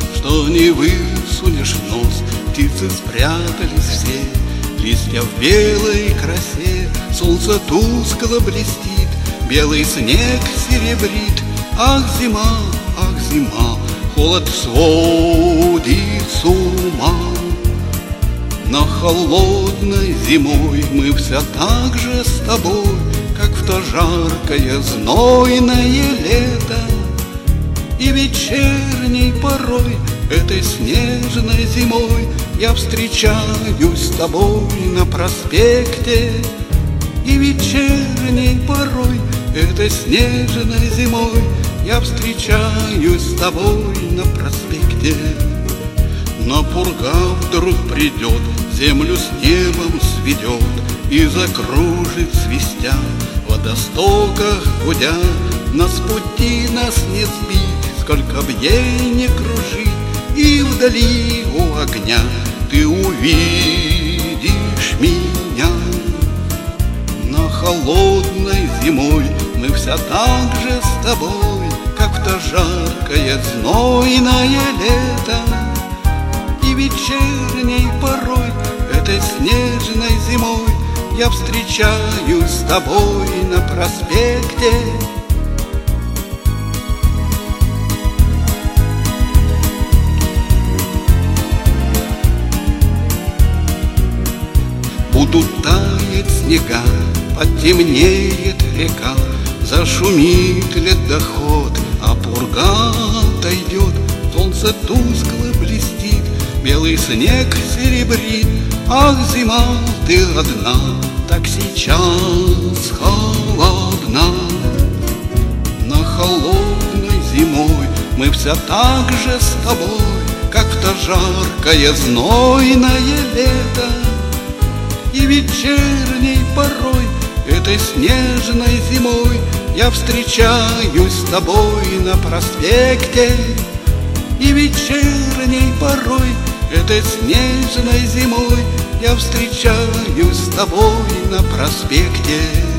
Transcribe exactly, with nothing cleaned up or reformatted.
что не высунешь нос. Птицы спрятались все, листья в белой красе. Солнце тускло блестит, белый снег серебрит. Ах, зима, ах, зима, холод сводит с ума. Но холодной зимой мы все так же с тобой, как в то жаркое знойное лето. И вечерней порой этой снежной зимой я встречаюсь с тобой на проспекте. И вечерней порой этой снежной зимой я встречаюсь с тобой на проспекте. Но пурга вдруг придет, землю с небом сведет и закружит свистя, в водостоках гудя. Нас с пути нас не сбить, сколько б ей не кружить, и вдали у огня ты увидишь меня. Но холодной зимой мы все так же с тобой, как в то жаркое знойное лето. И вечерней порой этой снежной зимой я встречаюсь с тобой на проспекте. Будут таять снега, потемнеет река, зашумит ледоход, а пурга отойдет. Солнце тускло блестит, белый снег серебрит. Ах, зима, ты одна, так сейчас холодна. Но холодной зимой мы все так же с тобой, как в то жаркое знойное лето. И вечерней порой этой снежной зимой я встречаюсь с тобой на проспекте. И вечерней порой этой снежной зимой я встречаюсь с тобой на проспекте.